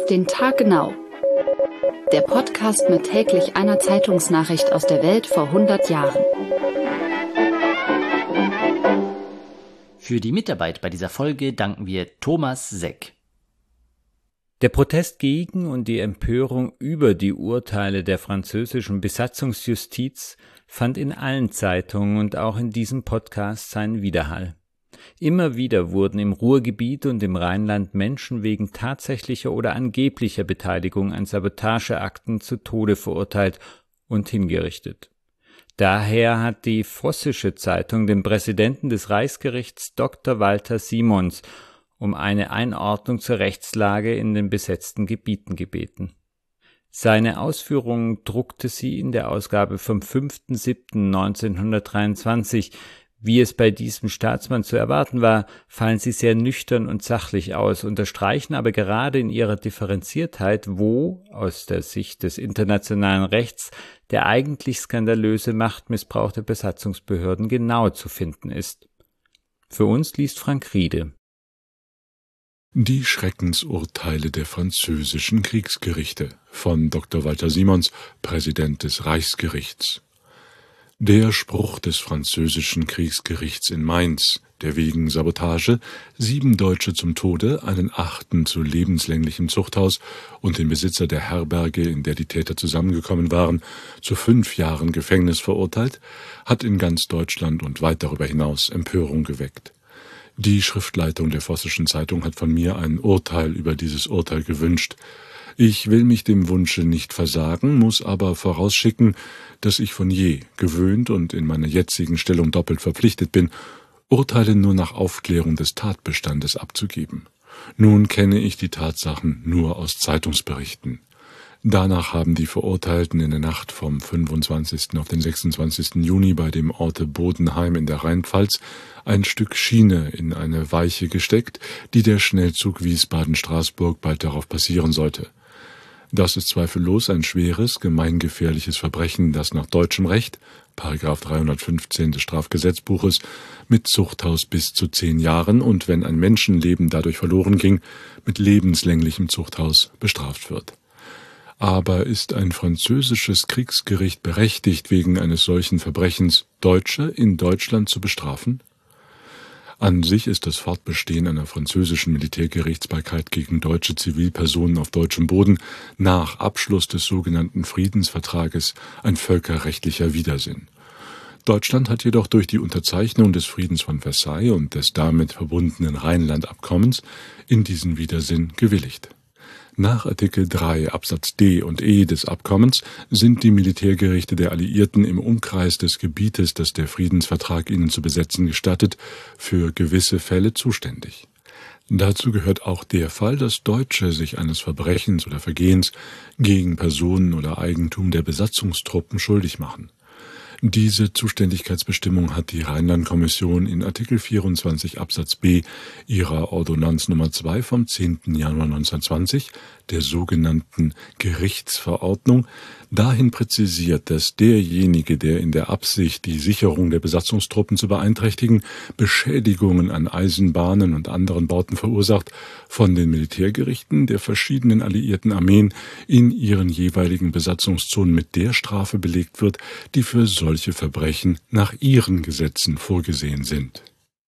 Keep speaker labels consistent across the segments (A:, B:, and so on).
A: den Tag genau. Der Podcast mit täglich einer Zeitungsnachricht aus der Welt vor 100 Jahren.
B: Für die Mitarbeit bei dieser Folge danken wir Thomas Seck.
C: Der Protest gegen und die Empörung über die Urteile der französischen Besatzungsjustiz fand in allen Zeitungen und auch in diesem Podcast seinen Widerhall. Immer wieder wurden im Ruhrgebiet und im Rheinland Menschen wegen tatsächlicher oder angeblicher Beteiligung an Sabotageakten zu Tode verurteilt und hingerichtet. Daher hat die Vossische Zeitung den Präsidenten des Reichsgerichts Dr. Walter Simons um eine Einordnung zur Rechtslage in den besetzten Gebieten gebeten. Seine Ausführungen druckte sie in der Ausgabe vom 5.7.1923. Wie es bei diesem Staatsmann zu erwarten war, fallen sie sehr nüchtern und sachlich aus, unterstreichen aber gerade in ihrer Differenziertheit, wo, aus der Sicht des internationalen Rechts, der eigentlich skandalöse Machtmissbrauch der Besatzungsbehörden genau zu finden ist. Für uns liest Frank Riede.
D: Die Schreckensurteile der französischen Kriegsgerichte von Dr. Walter Simons, Präsident des Reichsgerichts. Der Spruch des französischen Kriegsgerichts in Mainz, der wegen Sabotage 7 Deutsche zum Tode, einen 8. zu lebenslänglichem Zuchthaus und den Besitzer der Herberge, in der die Täter zusammengekommen waren, zu 5 Jahren Gefängnis verurteilt, hat in ganz Deutschland und weit darüber hinaus Empörung geweckt. Die Schriftleitung der Vossischen Zeitung hat von mir ein Urteil über dieses Urteil gewünscht. Ich will mich dem Wunsche nicht versagen, muss aber vorausschicken, dass ich von je gewöhnt und in meiner jetzigen Stellung doppelt verpflichtet bin, Urteile nur nach Aufklärung des Tatbestandes abzugeben. Nun kenne ich die Tatsachen nur aus Zeitungsberichten. Danach haben die Verurteilten in der Nacht vom 25. auf den 26. Juni bei dem Orte Bodenheim in der Rheinpfalz ein Stück Schiene in eine Weiche gesteckt, die der Schnellzug Wiesbaden-Straßburg bald darauf passieren sollte. Das ist zweifellos ein schweres, gemeingefährliches Verbrechen, das nach deutschem Recht, § 315 des Strafgesetzbuches, mit Zuchthaus bis zu 10 Jahren und, wenn ein Menschenleben dadurch verloren ging, mit lebenslänglichem Zuchthaus bestraft wird. Aber ist ein französisches Kriegsgericht berechtigt, wegen eines solchen Verbrechens Deutsche in Deutschland zu bestrafen? An sich ist das Fortbestehen einer französischen Militärgerichtsbarkeit gegen deutsche Zivilpersonen auf deutschem Boden nach Abschluss des sogenannten Friedensvertrages ein völkerrechtlicher Widersinn. Deutschland hat jedoch durch die Unterzeichnung des Friedens von Versailles und des damit verbundenen Rheinland-Abkommens in diesen Widersinn gewilligt. Nach Artikel 3 Absatz D und E des Abkommens sind die Militärgerichte der Alliierten im Umkreis des Gebietes, das der Friedensvertrag ihnen zu besetzen gestattet, für gewisse Fälle zuständig. Dazu gehört auch der Fall, dass Deutsche sich eines Verbrechens oder Vergehens gegen Personen oder Eigentum der Besatzungstruppen schuldig machen. Diese Zuständigkeitsbestimmung hat die Rheinland-Kommission in Artikel 24 Absatz B ihrer Ordonnanz Nummer 2 vom 10. Januar 1920, der sogenannten Gerichtsverordnung, dahin präzisiert, dass derjenige, der in der Absicht, die Sicherung der Besatzungstruppen zu beeinträchtigen, Beschädigungen an Eisenbahnen und anderen Bauten verursacht, von den Militärgerichten der verschiedenen alliierten Armeen in ihren jeweiligen Besatzungszonen mit der Strafe belegt wird, die für solche Verbrechen nach ihren Gesetzen vorgesehen sind.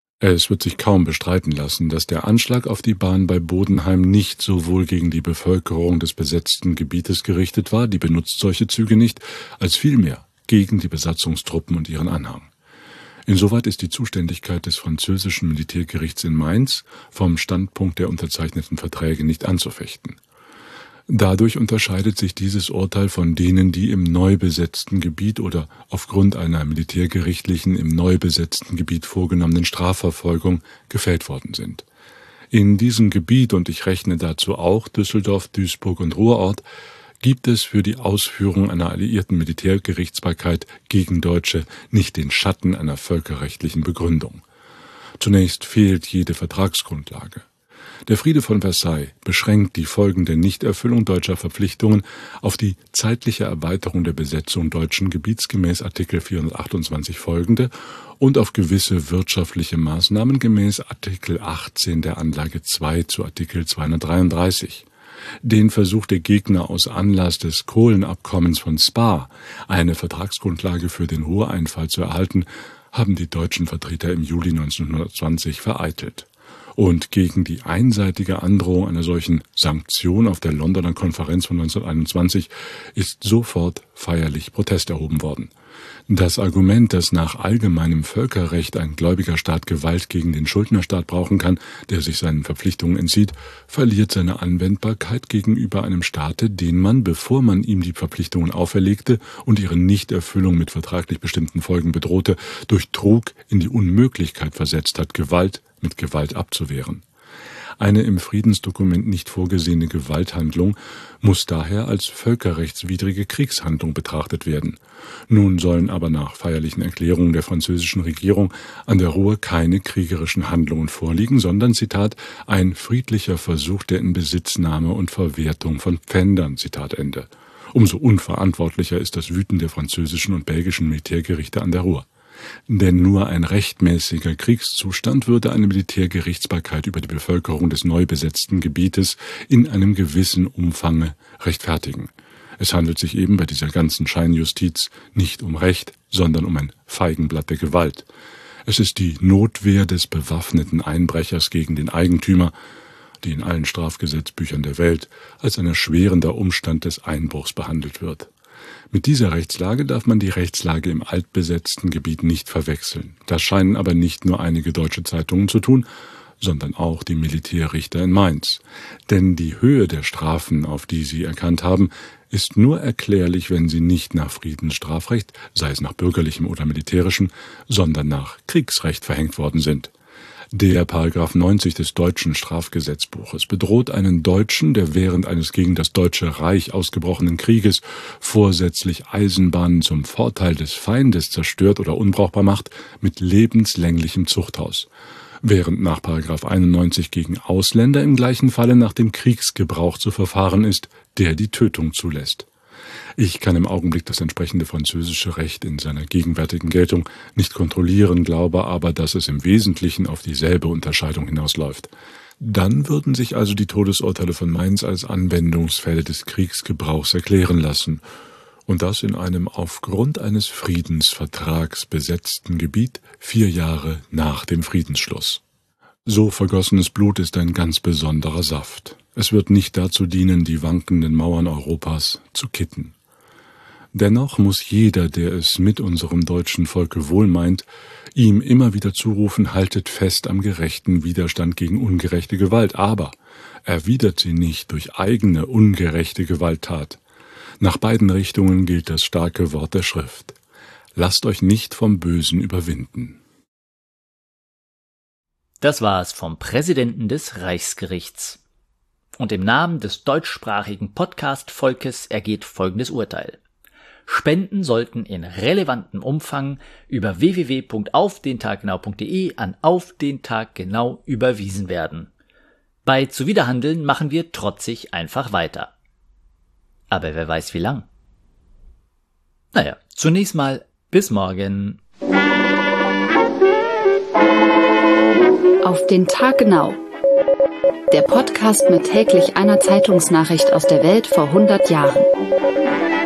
D: Es wird sich kaum bestreiten lassen, dass der Anschlag auf die Bahn bei Bodenheim nicht sowohl gegen die Bevölkerung des besetzten Gebietes gerichtet war, die benutzt solche Züge nicht, als vielmehr gegen die Besatzungstruppen und ihren Anhang. Insoweit ist die Zuständigkeit des französischen Militärgerichts in Mainz vom Standpunkt der unterzeichneten Verträge nicht anzufechten. Dadurch unterscheidet sich dieses Urteil von denen, die im neu besetzten Gebiet oder aufgrund einer militärgerichtlichen im neu besetzten Gebiet vorgenommenen Strafverfolgung gefällt worden sind. In diesem Gebiet, und ich rechne dazu auch Düsseldorf, Duisburg und Ruhrort, gibt es für die Ausführung einer alliierten Militärgerichtsbarkeit gegen Deutsche nicht den Schatten einer völkerrechtlichen Begründung. Zunächst fehlt jede Vertragsgrundlage. Der Friede von Versailles beschränkt die folgende Nichterfüllung deutscher Verpflichtungen auf die zeitliche Erweiterung der Besetzung deutschen Gebiets gemäß Artikel 428 folgende und auf gewisse wirtschaftliche Maßnahmen gemäß Artikel 18 der Anlage 2 zu Artikel 233. Den Versuch der Gegner aus Anlass des Kohlenabkommens von Spa, eine Vertragsgrundlage für den Ruhreinfall zu erhalten, haben die deutschen Vertreter im Juli 1920 vereitelt. Und gegen die einseitige Androhung einer solchen Sanktion auf der Londoner Konferenz von 1921 ist sofort feierlich Protest erhoben worden. Das Argument, dass nach allgemeinem Völkerrecht ein gläubiger Staat Gewalt gegen den Schuldnerstaat brauchen kann, der sich seinen Verpflichtungen entzieht, verliert seine Anwendbarkeit gegenüber einem Staate, den man, bevor man ihm die Verpflichtungen auferlegte und ihre Nichterfüllung mit vertraglich bestimmten Folgen bedrohte, durch Trug in die Unmöglichkeit versetzt hat, Gewalt mit Gewalt abzuwehren. Eine im Friedensdokument nicht vorgesehene Gewalthandlung muss daher als völkerrechtswidrige Kriegshandlung betrachtet werden. Nun sollen aber nach feierlichen Erklärungen der französischen Regierung an der Ruhr keine kriegerischen Handlungen vorliegen, sondern, Zitat, ein friedlicher Versuch der Inbesitznahme und Verwertung von Pfändern, Zitat Ende. Umso unverantwortlicher ist das Wüten der französischen und belgischen Militärgerichte an der Ruhr. Denn nur ein rechtmäßiger Kriegszustand würde eine Militärgerichtsbarkeit über die Bevölkerung des neu besetzten Gebietes in einem gewissen Umfange rechtfertigen. Es handelt sich eben bei dieser ganzen Scheinjustiz nicht um Recht, sondern um ein Feigenblatt der Gewalt. Es ist die Notwehr des bewaffneten Einbrechers gegen den Eigentümer, die in allen Strafgesetzbüchern der Welt als ein erschwerender Umstand des Einbruchs behandelt wird. Mit dieser Rechtslage darf man die Rechtslage im altbesetzten Gebiet nicht verwechseln. Das scheinen aber nicht nur einige deutsche Zeitungen zu tun, sondern auch die Militärrichter in Mainz. Denn die Höhe der Strafen, auf die sie erkannt haben, ist nur erklärlich, wenn sie nicht nach Friedensstrafrecht, sei es nach bürgerlichem oder militärischem, sondern nach Kriegsrecht verhängt worden sind. Der § 90 des deutschen Strafgesetzbuches bedroht einen Deutschen, der während eines gegen das Deutsche Reich ausgebrochenen Krieges vorsätzlich Eisenbahnen zum Vorteil des Feindes zerstört oder unbrauchbar macht, mit lebenslänglichem Zuchthaus, während nach § 91 gegen Ausländer im gleichen Falle nach dem Kriegsgebrauch zu verfahren ist, der die Tötung zulässt. Ich kann im Augenblick das entsprechende französische Recht in seiner gegenwärtigen Geltung nicht kontrollieren, glaube aber, dass es im Wesentlichen auf dieselbe Unterscheidung hinausläuft. Dann würden sich also die Todesurteile von Mainz als Anwendungsfälle des Kriegsgebrauchs erklären lassen, und das in einem aufgrund eines Friedensvertrags besetzten Gebiet 4 Jahre nach dem Friedensschluss. So vergossenes Blut ist ein ganz besonderer Saft. Es wird nicht dazu dienen, die wankenden Mauern Europas zu kitten. Dennoch muss jeder, der es mit unserem deutschen Volke wohl meint, ihm immer wieder zurufen, haltet fest am gerechten Widerstand gegen ungerechte Gewalt, aber erwidert sie nicht durch eigene ungerechte Gewalttat. Nach beiden Richtungen gilt das starke Wort der Schrift. Lasst euch nicht vom Bösen überwinden.
B: Das war es vom Präsidenten des Reichsgerichts. Und im Namen des deutschsprachigen Podcast-Volkes ergeht folgendes Urteil. Spenden sollten in relevantem Umfang über www.aufdentaggenau.de an Auf den Tag Genau überwiesen werden. Bei Zuwiderhandeln machen wir trotzig einfach weiter. Aber wer weiß wie lang. Naja, zunächst mal bis morgen.
A: Auf den Tag genau. Der Podcast mit täglich einer Zeitungsnachricht aus der Welt vor 100 Jahren.